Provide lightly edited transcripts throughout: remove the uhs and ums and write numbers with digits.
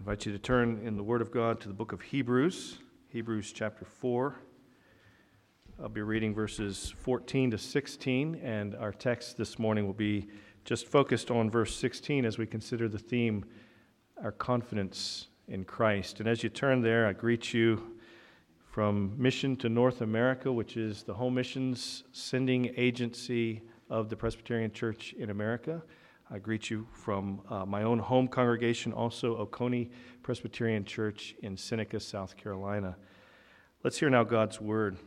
invite you to turn in the Word of God to the book of Hebrews, Hebrews chapter 4. I'll be reading verses 14 to 16, and our text this morning will be just focused on verse 16 as we consider the theme, our confidence in Christ. And as you turn there, I greet you from Mission to North America, which is the home missions sending agency of the Presbyterian Church in America. I greet you from my own home congregation, also Oconee Presbyterian Church in Seneca, South Carolina. Let's hear now God's word.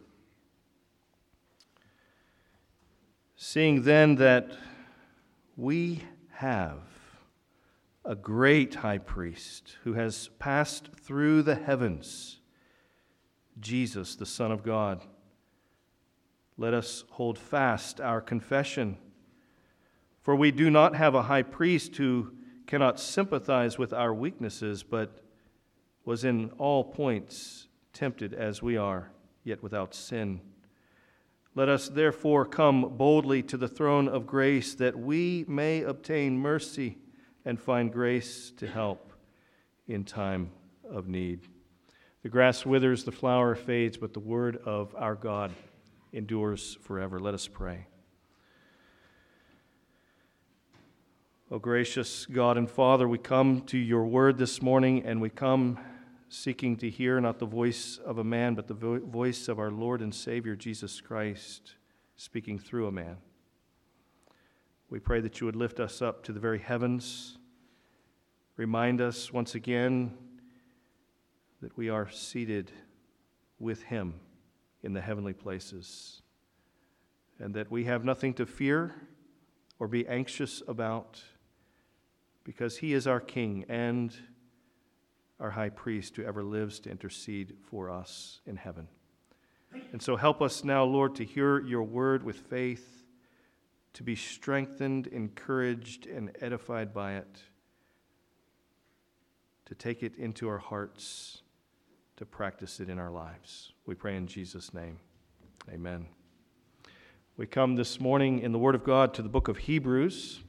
Seeing then that we have a great high priest who has passed through the heavens, Jesus, the Son of God, let us hold fast our confession. For we do not have a high priest who cannot sympathize with our weaknesses, but was in all points tempted as we are, yet without sin. Let us therefore come boldly to the throne of grace, that we may obtain mercy and find grace to help in time of need. The grass withers, the flower fades, but the word of our God endures forever. Let us pray. O gracious God and Father, we come to your word this morning, and we come seeking to hear not the voice of a man, but the voice of our Lord and Savior, Jesus Christ, speaking through a man. We pray that you would lift us up to the very heavens. Remind us once again that we are seated with him in the heavenly places, and that we have nothing to fear or be anxious about, because he is our King and our high priest who ever lives to intercede for us in heaven. And so help us now, Lord, to hear your word with faith, to be strengthened, encouraged, and edified by it, to take it into our hearts, to practice it in our lives. We pray in Jesus' name. Amen. We come this morning in the Word of God to the book of Hebrews,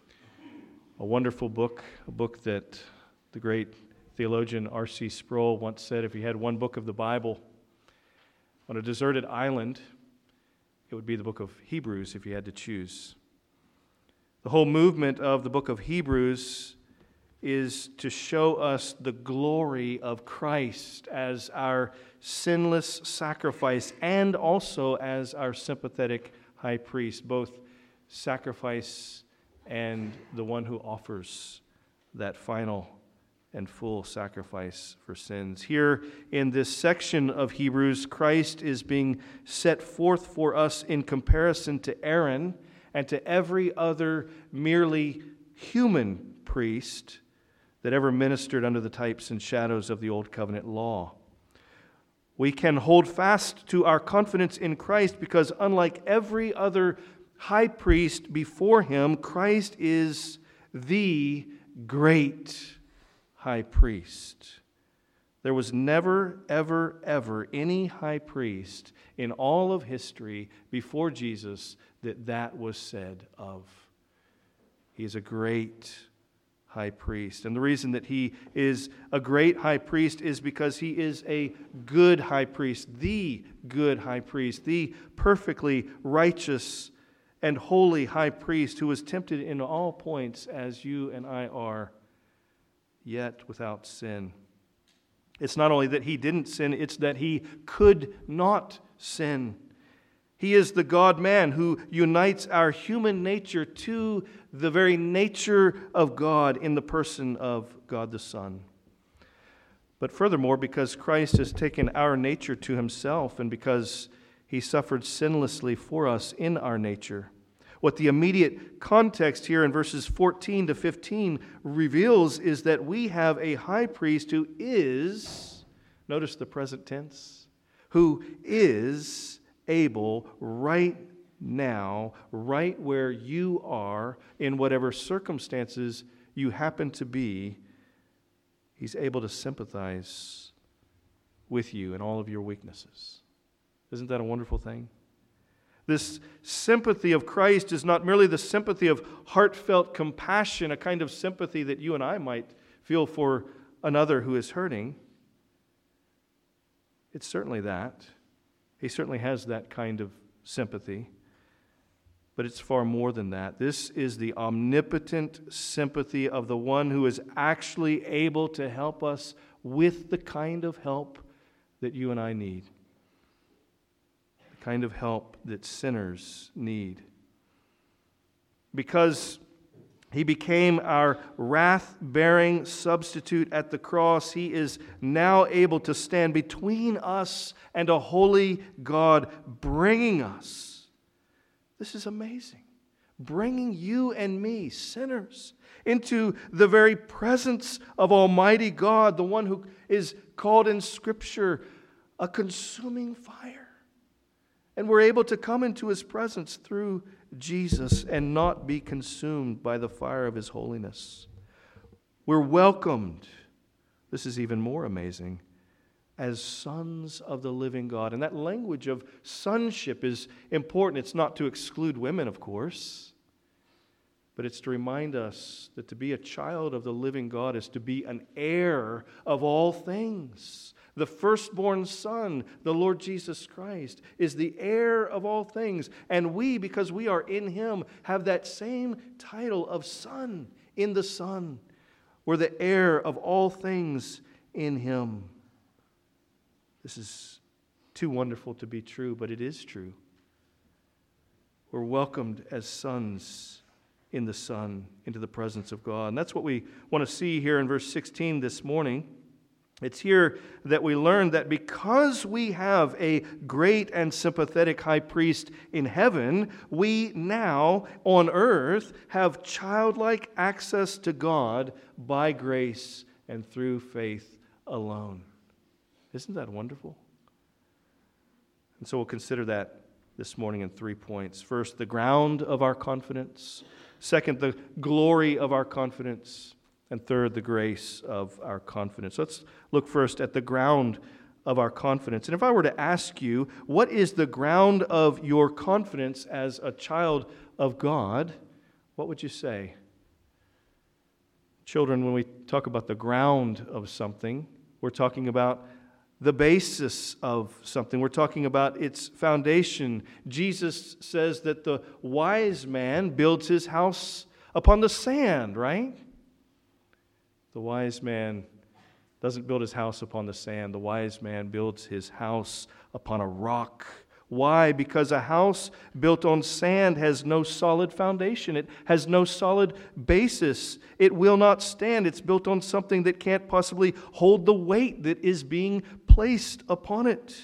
a wonderful book, a book that the great theologian R.C. Sproul once said, if he had one book of the Bible on a deserted island, it would be the book of Hebrews if he had to choose. The whole movement of the book of Hebrews is to show us the glory of Christ as our sinless sacrifice and also as our sympathetic high priest, both sacrifice and the one who offers that final and full sacrifice for sins. Here in this section of Hebrews, Christ is being set forth for us in comparison to Aaron and to every other merely human priest that ever ministered under the types and shadows of the Old Covenant law. We can hold fast to our confidence in Christ because unlike every other high priest before him, Christ is the great high priest. There was never, ever, ever any high priest in all of history before Jesus that was said of. He is a great high priest. And the reason that he is a great high priest is because he is a good high priest, the good high priest, the perfectly righteous and holy high priest who was tempted in all points as you and I are, yet without sin. It's not only that he didn't sin, it's that he could not sin. He is the God-man who unites our human nature to the very nature of God in the person of God the Son. But furthermore, because Christ has taken our nature to himself and because he suffered sinlessly for us in our nature, what the immediate context here in verses 14 to 15 reveals is that we have a high priest who is, notice the present tense, who is able right now, right where you are, in whatever circumstances you happen to be, he's able to sympathize with you in all of your weaknesses. Isn't that a wonderful thing? This sympathy of Christ is not merely the sympathy of heartfelt compassion, a kind of sympathy that you and I might feel for another who is hurting, it's certainly that. He certainly has that kind of sympathy. But it's far more than that. This is the omnipotent sympathy of the one who is actually able to help us with the kind of help that you and I need. The kind of help that sinners need. Because He became our wrath-bearing substitute at the cross, He is now able to stand between us and a holy God, bringing us. This is amazing. Bringing you and me, sinners, into the very presence of Almighty God, the one who is called in Scripture a consuming fire. And we're able to come into His presence through Jesus and not be consumed by the fire of His holiness. We're welcomed, this is even more amazing, as sons of the living God. And that language of sonship is important. It's not to exclude women, of course, but it's to remind us that to be a child of the living God is to be an heir of all things. The firstborn Son, the Lord Jesus Christ, is the heir of all things. And we, because we are in Him, have that same title of son in the Son. We're the heir of all things in Him. This is too wonderful to be true, but it is true. We're welcomed as sons in the Son into the presence of God. And that's what we want to see here in verse 16 this morning. It's here that we learn that because we have a great and sympathetic high priest in heaven, we now on earth have childlike access to God by grace and through faith alone. Isn't that wonderful? And so we'll consider that this morning in 3 points. First, the ground of our confidence. Second, the glory of our confidence. And third, the grace of our confidence. Let's look first at the ground of our confidence. And if I were to ask you, what is the ground of your confidence as a child of God, what would you say? Children, when we talk about the ground of something, we're talking about the basis of something. We're talking about its foundation. Jesus says that the wise man builds his house upon the sand, right? The wise man doesn't build his house upon the sand. The wise man builds his house upon a rock. Why? Because a house built on sand has no solid foundation. It has no solid basis. It will not stand. It's built on something that can't possibly hold the weight that is being placed upon it.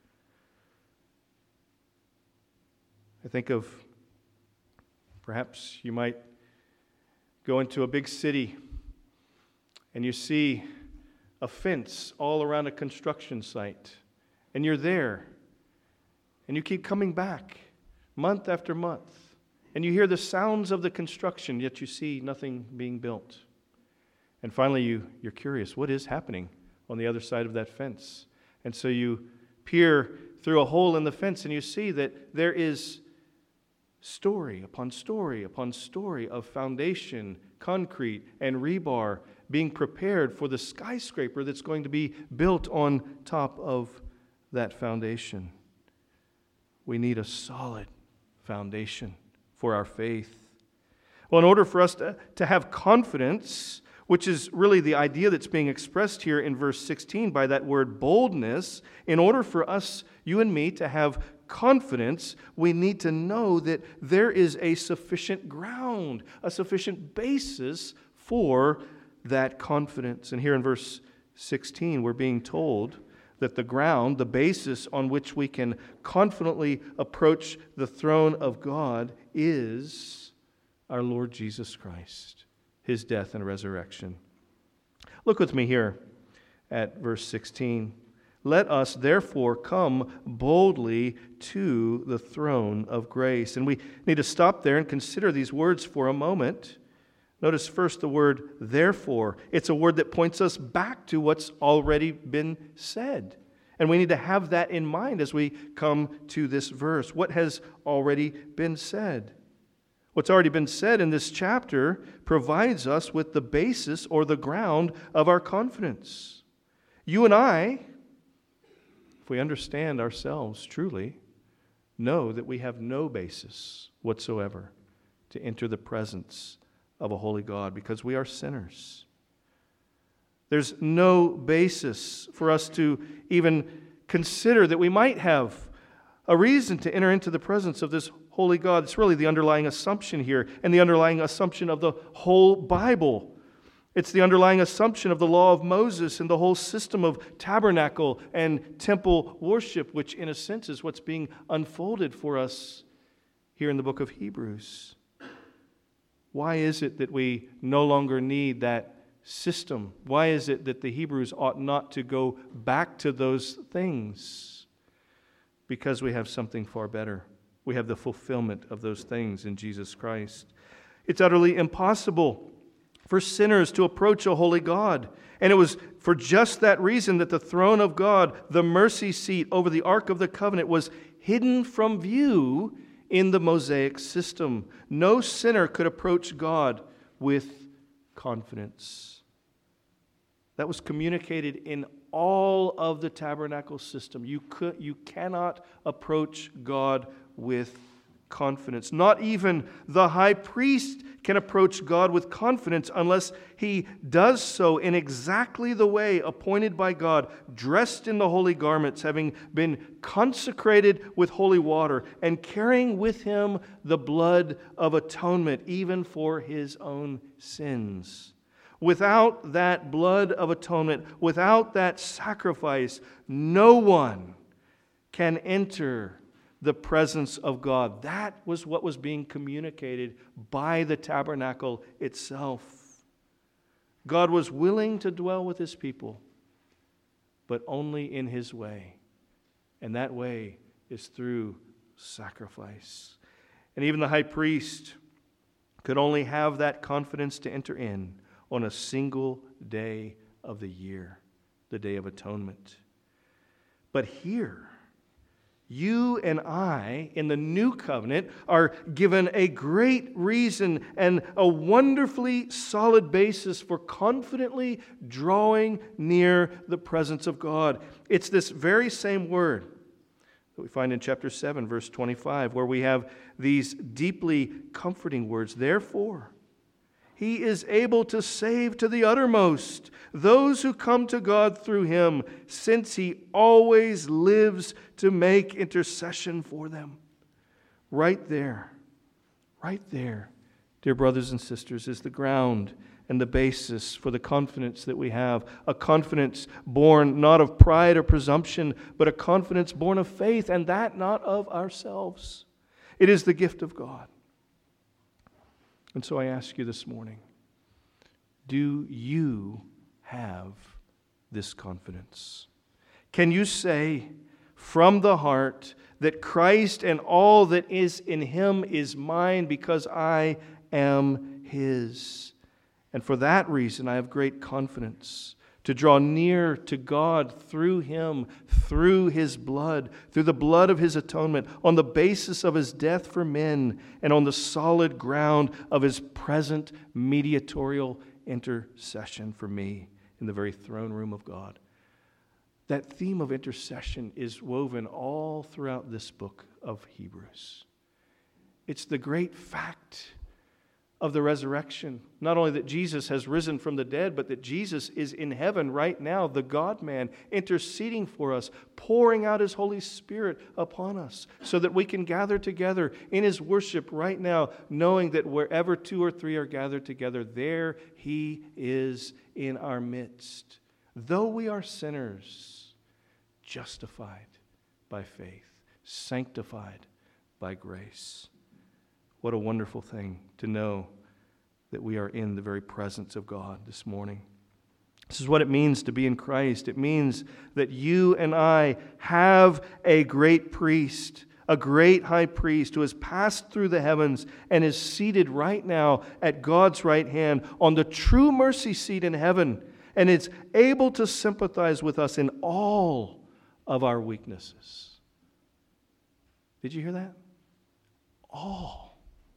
I think of perhaps you might go into a big city and you see a fence all around a construction site, and you're there. And you keep coming back month after month. And you hear the sounds of the construction, yet you see nothing being built. And finally you're curious, what is happening on the other side of that fence? And so you peer through a hole in the fence and you see that there is story upon story upon story of foundation, concrete, and rebar being prepared for the skyscraper that's going to be built on top of that foundation. We need a solid foundation for our faith. Well, in order for us to have confidence, which is really the idea that's being expressed here in verse 16 by that word boldness, in order for us, you and me, to have confidence, we need to know that there is a sufficient ground, a sufficient basis for that confidence. And here in verse 16, we're being told that the ground, the basis on which we can confidently approach the throne of God, is our Lord Jesus Christ, His death and resurrection. Look with me here at verse 16. Let us therefore come boldly to the throne of grace. And we need to stop there and consider these words for a moment. Notice first the word therefore. It's a word that points us back to what's already been said. And we need to have that in mind as we come to this verse. What has already been said? What's already been said in this chapter provides us with the basis or the ground of our confidence. You and I, if we understand ourselves truly, know that we have no basis whatsoever to enter the presence of a holy God because we are sinners. There's no basis for us to even consider that we might have a reason to enter into the presence of this holy God. It's really the underlying assumption here, and the underlying assumption of the whole Bible. It's the underlying assumption of the law of Moses and the whole system of tabernacle and temple worship, which in a sense is what's being unfolded for us here in the book of Hebrews. Why is it that we no longer need that system? Why is it that the Hebrews ought not to go back to those things? Because we have something far better. We have the fulfillment of those things in Jesus Christ. It's utterly impossible for sinners to approach a holy God. And it was for just that reason that the throne of God, the mercy seat over the Ark of the Covenant, was hidden from view in the Mosaic system. No sinner could approach God with confidence. That was communicated in all of the tabernacle system. You cannot approach God with confidence. Not even the high priest can approach God with confidence unless he does so in exactly the way appointed by God, dressed in the holy garments, having been consecrated with holy water, and carrying with him the blood of atonement, even for his own sins. Without that blood of atonement, without that sacrifice, no one can enter the presence of God. That was what was being communicated by the tabernacle itself. God was willing to dwell with his people, but only in his way. And that way is through sacrifice. And even the high priest could only have that confidence to enter in on a single day of the year, the Day of Atonement. But here, you and I, in the new covenant, are given a great reason and a wonderfully solid basis for confidently drawing near the presence of God. It's this very same word that we find in chapter 7, verse 25, where we have these deeply comforting words. Therefore, he is able to save to the uttermost those who come to God through him, since he always lives to make intercession for them. Right there, dear brothers and sisters, is the ground and the basis for the confidence that we have. A confidence born not of pride or presumption, but a confidence born of faith, and that not of ourselves. It is the gift of God. And so I ask you this morning, do you have this confidence? Can you say from the heart that Christ and all that is in him is mine because I am his? And for that reason I have great confidence to draw near to God through him, through his blood, through the blood of his atonement, on the basis of his death for men, and on the solid ground of his present mediatorial intercession for me in the very throne room of God. That theme of intercession is woven all throughout this book of Hebrews. It's the great fact of the resurrection. Not only that Jesus has risen from the dead, but that Jesus is in heaven right now, the God-man, interceding for us, pouring out his Holy Spirit upon us, so that we can gather together in his worship right now, knowing that wherever two or three are gathered together, there he is in our midst. Though we are sinners, justified by faith, sanctified by grace. What a wonderful thing to know that we are in the very presence of God this morning. This is what it means to be in Christ. It means that you and I have a great priest, a great high priest who has passed through the heavens and is seated right now at God's right hand on the true mercy seat in heaven, and is able to sympathize with us in all of our weaknesses. Did you hear that? All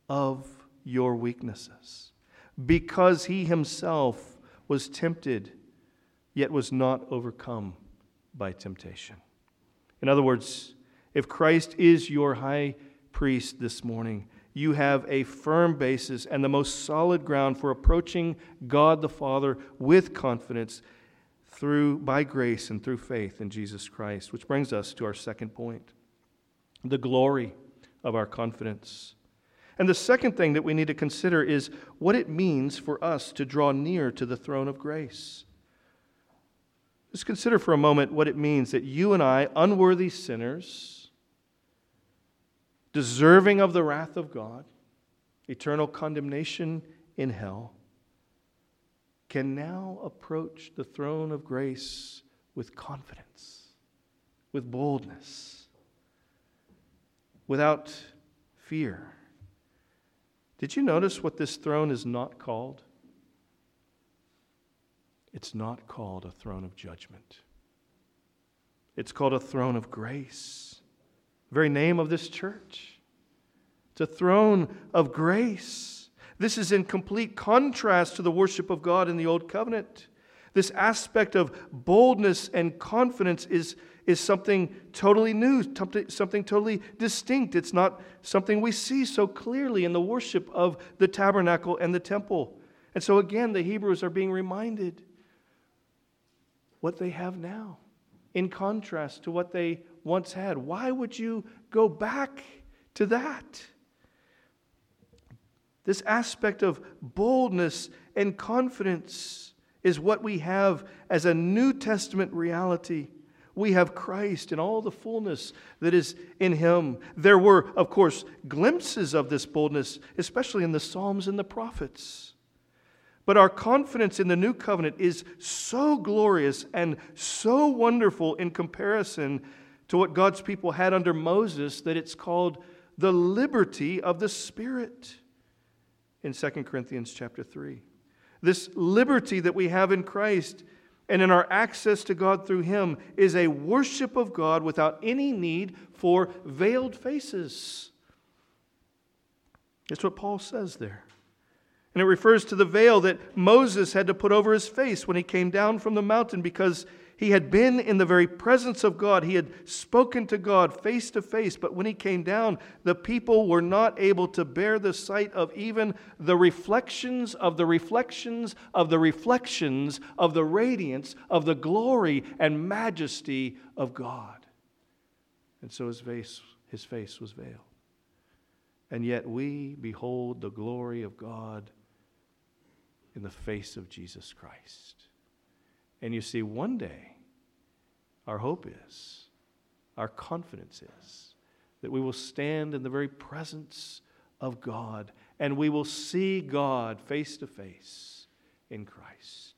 of your weaknesses, because he himself was tempted, yet was not overcome by temptation. In other words, if Christ is your high priest this morning, you have a firm basis and the most solid ground for approaching God the Father with confidence by grace and through faith in Jesus Christ. Which brings us to our second point, the glory of our confidence. And the second thing that we need to consider is what it means for us to draw near to the throne of grace. Just consider for a moment what it means that you and I, unworthy sinners, deserving of the wrath of God, eternal condemnation in hell, can now approach the throne of grace with confidence, with boldness, without fear. Did you notice what this throne is not called? It's not called a throne of judgment. It's called a throne of grace. The very name of this church. It's a throne of grace. This is in complete contrast to the worship of God in the Old Covenant. This aspect of boldness and confidence is something totally new, something totally distinct. It's not something we see so clearly in the worship of the tabernacle and the temple. And so again, the Hebrews are being reminded what they have now in contrast to what they once had. Why would you go back to that? This aspect of boldness and confidence is what we have as a New Testament reality. We have Christ and all the fullness that is in Him. There were, of course, glimpses of this boldness, especially in the Psalms and the prophets. But our confidence in the New Covenant is so glorious and so wonderful in comparison to what God's people had under Moses that it's called the liberty of the Spirit in 2 Corinthians chapter 3. This liberty that we have in Christ and in our access to God through Him is a worship of God without any need for veiled faces. That's what Paul says there. And it refers to the veil that Moses had to put over his face when he came down from the mountain because he had been in the very presence of God. He had spoken to God face to face. But when he came down, the people were not able to bear the sight of even the reflections of the reflections of the reflections of the radiance of the glory and majesty of God. And so his face was veiled. And yet we behold the glory of God in the face of Jesus Christ. And you see, one day, our hope is, our confidence is, that we will stand in the very presence of God and we will see God face to face in Christ.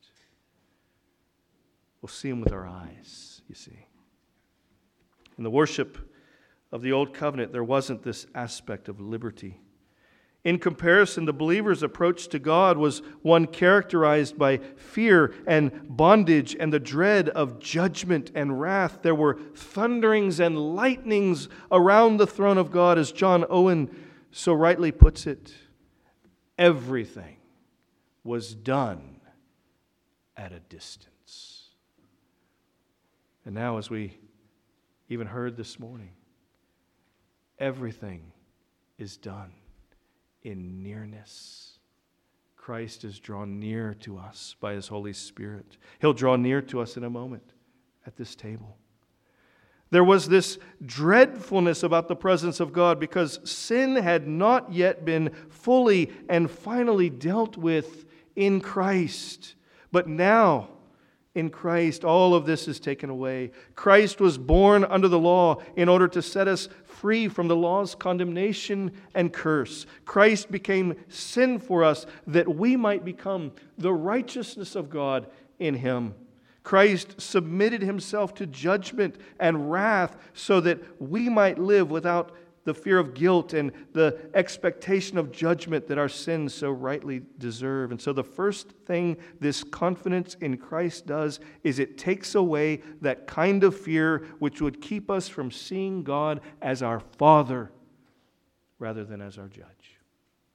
We'll see Him with our eyes, you see. In the worship of the Old Covenant, there wasn't this aspect of liberty. In comparison, the believer's approach to God was one characterized by fear and bondage and the dread of judgment and wrath. There were thunderings and lightnings around the throne of God, as John Owen so rightly puts it. Everything was done at a distance. And now, as we even heard this morning, everything is done in nearness. Christ is drawn near to us by His Holy Spirit. He'll draw near to us in a moment at this table. There was this dreadfulness about the presence of God because sin had not yet been fully and finally dealt with in Christ. But now, in Christ, all of this is taken away. Christ was born under the law in order to set us free from the law's condemnation and curse. Christ became sin for us that we might become the righteousness of God in Him. Christ submitted Himself to judgment and wrath so that we might live without the fear of guilt and the expectation of judgment that our sins so rightly deserve. And so the first thing this confidence in Christ does is it takes away that kind of fear which would keep us from seeing God as our Father rather than as our judge.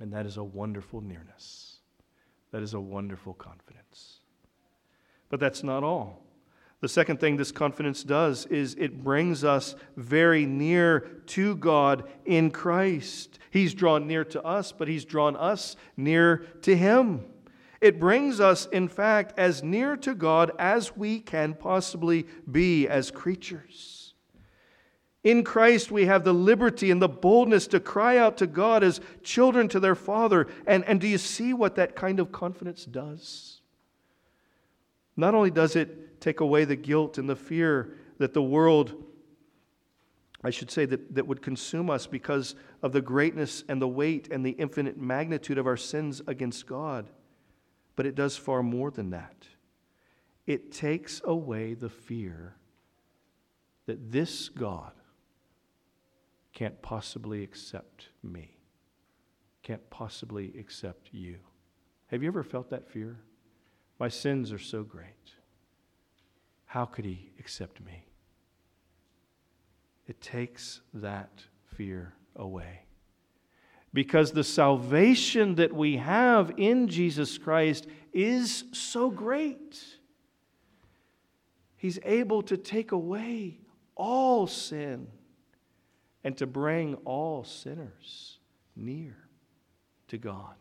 And that is a wonderful nearness. That is a wonderful confidence. But that's not all. The second thing this confidence does is it brings us very near to God in Christ. He's drawn near to us, but He's drawn us near to Him. It brings us, in fact, as near to God as we can possibly be as creatures. In Christ, we have the liberty and the boldness to cry out to God as children to their Father. And do you see what that kind of confidence does? Not only does it take away the guilt and the fear that the world, I should say, that would consume us because of the greatness and the weight and the infinite magnitude of our sins against God, but it does far more than that. It takes away the fear that this God can't possibly accept me, can't possibly accept you. Have you ever felt that fear? My sins are so great. How could He accept me? It takes that fear away. Because the salvation that we have in Jesus Christ is so great. He's able to take away all sin and to bring all sinners near to God.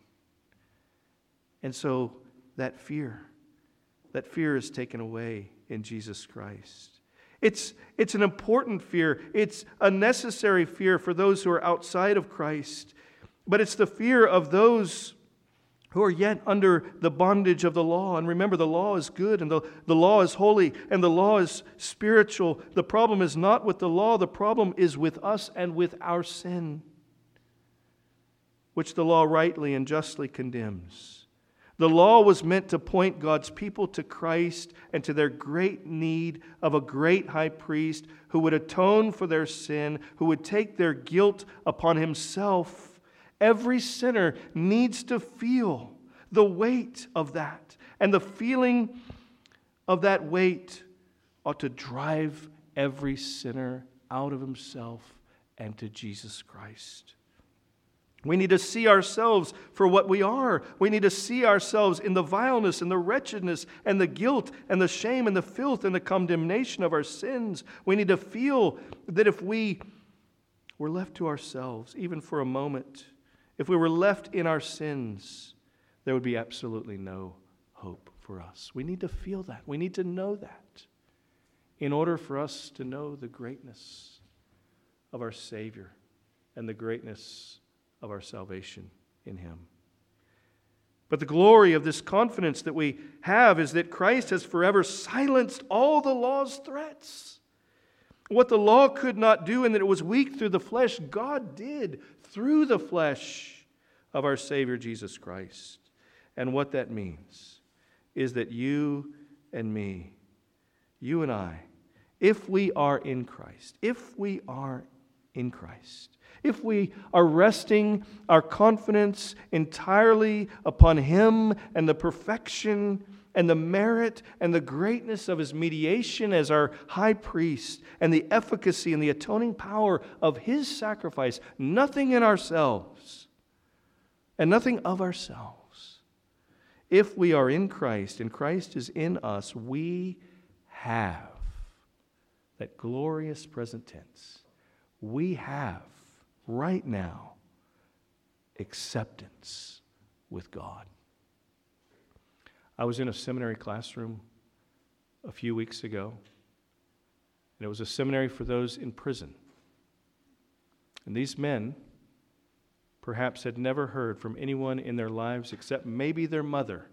And so that fear is taken away in Jesus Christ. It's an important fear. It's a necessary fear for those who are outside of Christ. But it's the fear of those who are yet under the bondage of the law. And remember, the law is good, and the law is holy, and the law is spiritual. The problem is not with the law. The problem is with us and with our sin, which the law rightly and justly condemns. The law was meant to point God's people to Christ and to their great need of a great high priest who would atone for their sin, who would take their guilt upon Himself. Every sinner needs to feel the weight of that. And the feeling of that weight ought to drive every sinner out of himself and to Jesus Christ. We need to see ourselves for what we are. We need to see ourselves in the vileness and the wretchedness and the guilt and the shame and the filth and the condemnation of our sins. We need to feel that if we were left to ourselves, even for a moment, if we were left in our sins, there would be absolutely no hope for us. We need to feel that. We need to know that in order for us to know the greatness of our Savior and the greatness of our salvation in Him. But the glory of this confidence that we have is that Christ has forever silenced all the law's threats. What the law could not do, and that it was weak through the flesh, God did through the flesh of our Savior Jesus Christ. And what that means is that you and me, you and I, if we are in Christ, if we are resting our confidence entirely upon Him and the perfection and the merit and the greatness of His mediation as our high priest and the efficacy and the atoning power of His sacrifice, nothing in ourselves and nothing of ourselves. If we are in Christ and Christ is in us, we have that glorious present tense. We have right now acceptance with God. I was in a seminary classroom a few weeks ago, and it was a seminary for those in prison. And these men perhaps had never heard from anyone in their lives except maybe their mother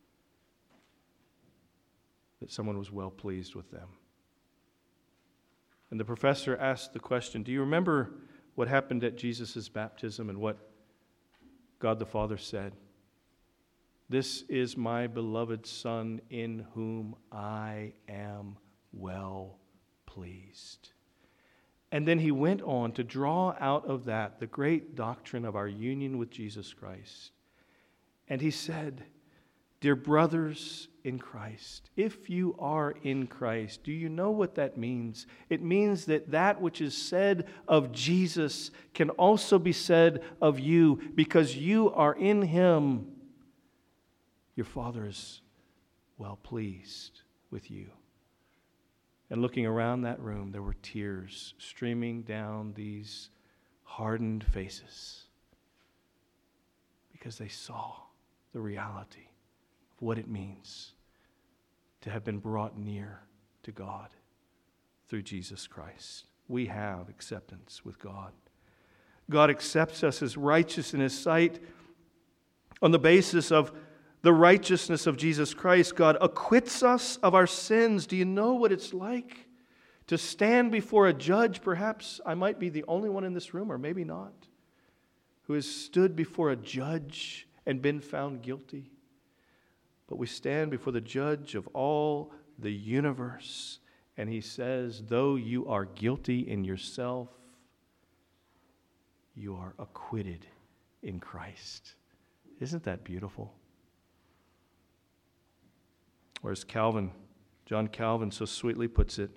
that someone was well pleased with them. And the professor asked the question, do you remember what happened at Jesus' baptism and what God the Father said? This is my beloved Son in whom I am well pleased. And then he went on to draw out of that the great doctrine of our union with Jesus Christ. And he said, Dear brothers in Christ, if you are in Christ, do you know what that means? It means that that which is said of Jesus can also be said of you, because you are in Him. Your Father is well pleased with you. And looking around that room, there were tears streaming down these hardened faces because they saw the reality of what it means to have been brought near to God through Jesus Christ. We have acceptance with God. God accepts us as righteous in His sight on the basis of the righteousness of Jesus Christ. God acquits us of our sins. Do you know what it's like to stand before a judge? Perhaps I might be the only one in this room, or maybe not, who has stood before a judge and been found guilty. But we stand before the judge of all the universe, and He says, though you are guilty in yourself, you are acquitted in Christ. Isn't that beautiful? Or as John Calvin so sweetly puts it,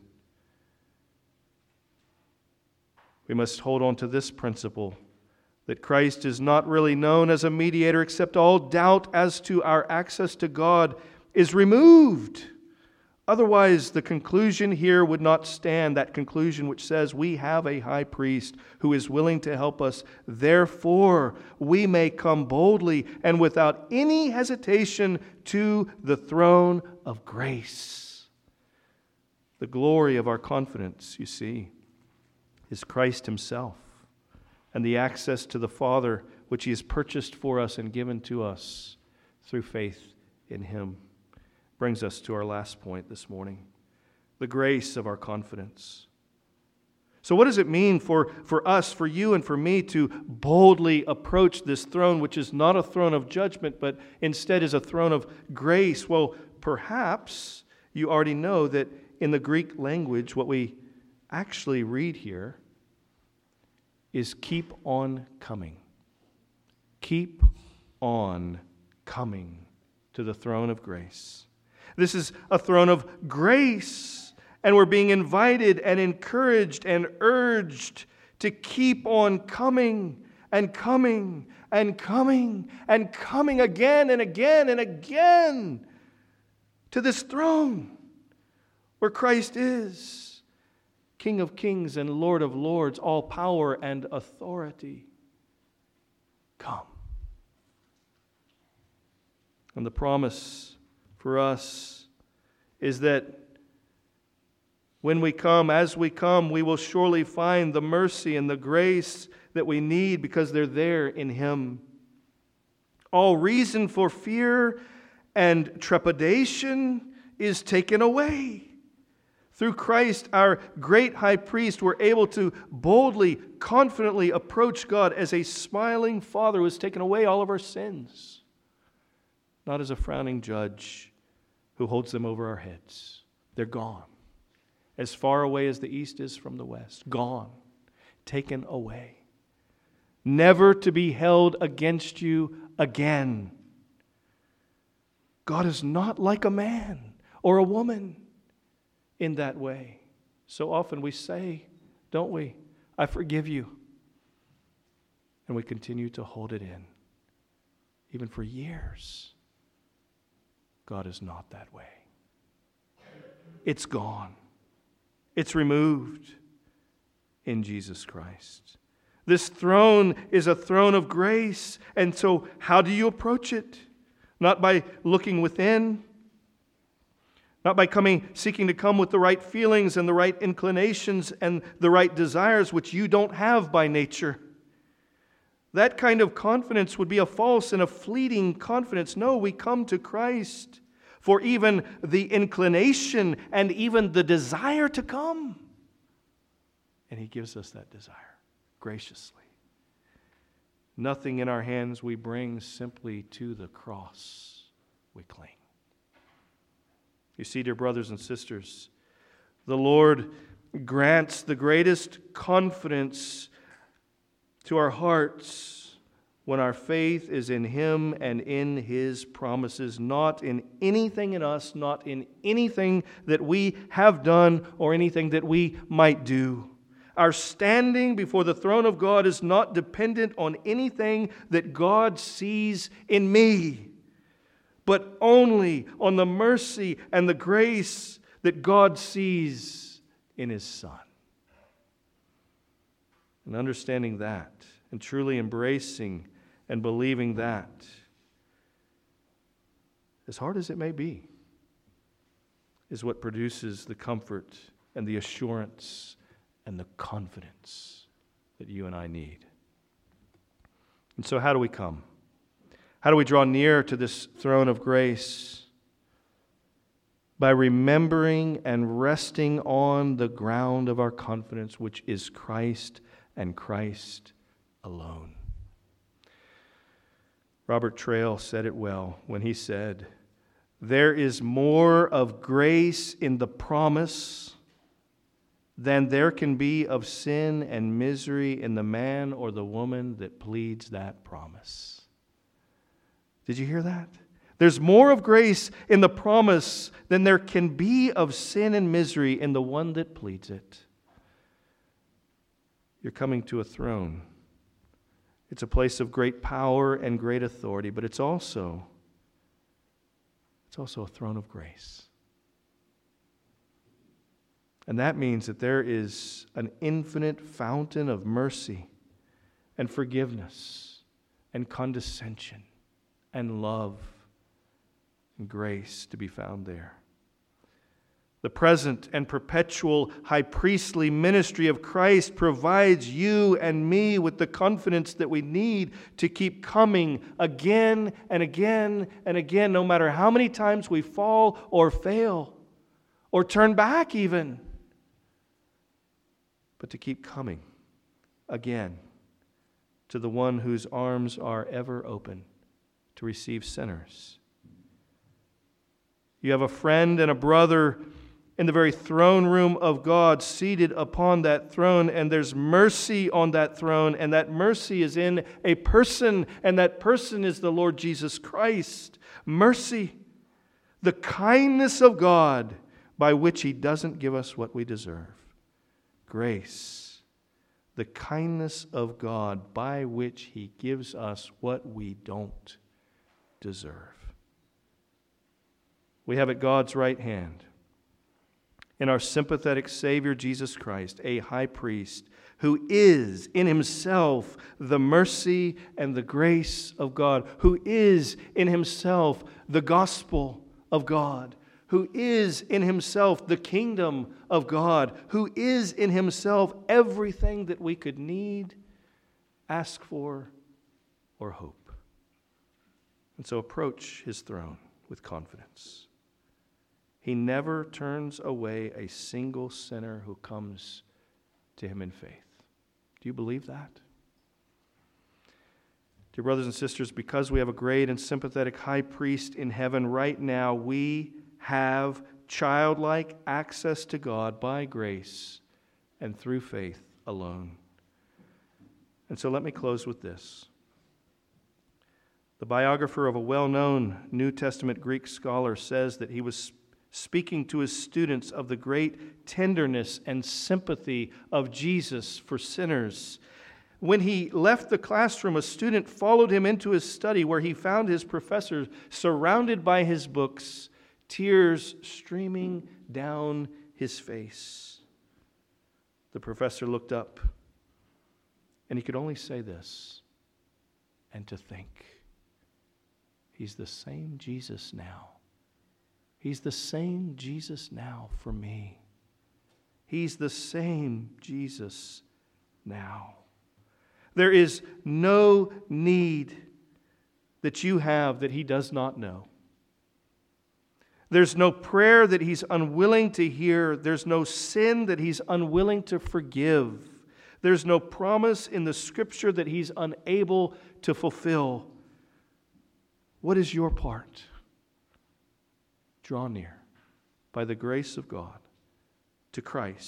we must hold on to this principle, that Christ is not really known as a mediator, except all doubt as to our access to God is removed. Otherwise, the conclusion here would not stand, that conclusion which says we have a high priest who is willing to help us. Therefore, we may come boldly and without any hesitation to the throne of grace. The glory of our confidence, you see, is Christ Himself and the access to the Father which He has purchased for us and given to us through faith in Him. Brings us to our last point this morning, the grace of our confidence. So what does it mean for us, for you and for me, to boldly approach this throne, which is not a throne of judgment, but instead is a throne of grace? Well, perhaps you already know that in the Greek language, what we actually read here is keep on coming. Keep on coming to the throne of grace. This is a throne of grace, and we're being invited and encouraged and urged to keep on coming and coming and coming and coming again and again and again to this throne where Christ is King of kings and Lord of lords, all power and authority. Come. And the promise for us is that when we come, as we come, we will surely find the mercy and the grace that we need because they're there in Him. All reason for fear and trepidation is taken away. Through Christ, our great high priest, we're able to boldly, confidently approach God as a smiling Father who has taken away all of our sins, not as a frowning judge who holds them over our heads. They're gone. As far away as the east is from the west. Gone. Taken away. Never to be held against you again. God is not like a man or a woman in that way. So often we say, don't we, I forgive you. And we continue to hold it in. Even for years. God is not that way. It's gone. It's removed in Jesus Christ. This throne is a throne of grace. And so how do you approach it? Not by looking within. Not by seeking to come with the right feelings and the right inclinations and the right desires which you don't have by nature. That kind of confidence would be a false and a fleeting confidence. No, we come to Christ for even the inclination and even the desire to come. And He gives us that desire graciously. Nothing in our hands we bring, simply to the cross we cling. You see, dear brothers and sisters, the Lord grants the greatest confidence to our hearts when our faith is in Him and in His promises, not in anything in us, not in anything that we have done or anything that we might do. Our standing before the throne of God is not dependent on anything that God sees in me, but only on the mercy and the grace that God sees in His Son. And understanding that, and truly embracing and believing that, as hard as it may be, is what produces the comfort and the assurance and the confidence that you and I need. And so how do we come? How do we draw near to this throne of grace? By remembering and resting on the ground of our confidence, which is Christ and Christ alone. Robert Trail said it well when he said, "There is more of grace in the promise than there can be of sin and misery in the man or the woman that pleads that promise." Did you hear that? There's more of grace in the promise than there can be of sin and misery in the one that pleads it. You're coming to a throne. It's a place of great power and great authority, but it's also a throne of grace. And that means that there is an infinite fountain of mercy and forgiveness and condescension and love and grace to be found there. The present and perpetual high priestly ministry of Christ provides you and me with the confidence that we need to keep coming again and again and again, no matter how many times we fall or fail or turn back even. But to keep coming again to the one whose arms are ever open to receive sinners. You have a friend and a brother in the very throne room of God, seated upon that throne, and there's mercy on that throne, and that mercy is in a person, and that person is the Lord Jesus Christ. Mercy, the kindness of God by which He doesn't give us what we deserve. Grace, the kindness of God by which He gives us what we don't deserve. We have at God's right hand, in our sympathetic Savior Jesus Christ, a high priest who is in Himself the mercy and the grace of God, who is in Himself the gospel of God, who is in Himself the kingdom of God, who is in Himself everything that we could need, ask for, or hope. And so approach His throne with confidence. He never turns away a single sinner who comes to Him in faith. Do you believe that? Dear brothers and sisters, because we have a great and sympathetic high priest in heaven right now, we have childlike access to God by grace and through faith alone. And so let me close with this. The biographer of a well-known New Testament Greek scholar says that he was speaking to his students of the great tenderness and sympathy of Jesus for sinners. When he left the classroom, a student followed him into his study where he found his professor surrounded by his books, tears streaming down his face. The professor looked up, and he could only say this, "And to think, He's the same Jesus now. He's the same Jesus now for me. He's the same Jesus now." There is no need that you have that He does not know. There's no prayer that He's unwilling to hear. There's no sin that He's unwilling to forgive. There's no promise in the Scripture that He's unable to fulfill. What is your part? Draw near by the grace of God to Christ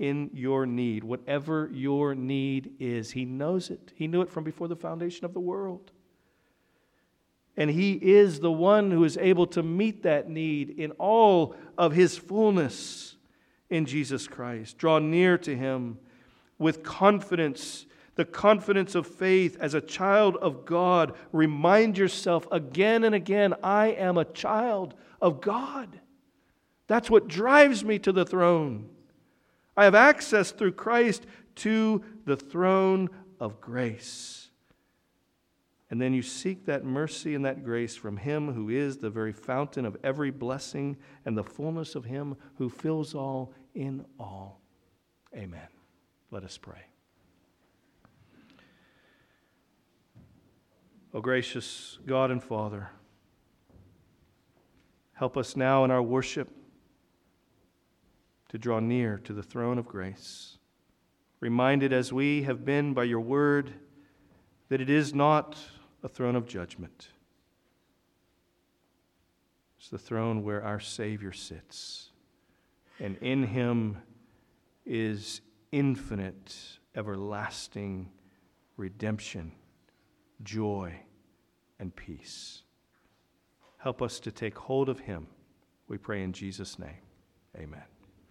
in your need, whatever your need is. He knows it. He knew it from before the foundation of the world. And He is the one who is able to meet that need in all of His fullness in Jesus Christ. Draw near to Him with confidence, the confidence of faith as a child of God. Remind yourself again and again, I am a child of God. That's what drives me to the throne. I have access through Christ to the throne of grace. And then you seek that mercy and that grace from Him who is the very fountain of every blessing and the fullness of Him who fills all in all. Amen. Let us pray. O gracious God and Father, help us now in our worship to draw near to the throne of grace, reminded as we have been by your word that it is not a throne of judgment. It's the throne where our Savior sits, and in Him is infinite, everlasting redemption, joy, and peace. Help us to take hold of Him, we pray in Jesus' name. Amen.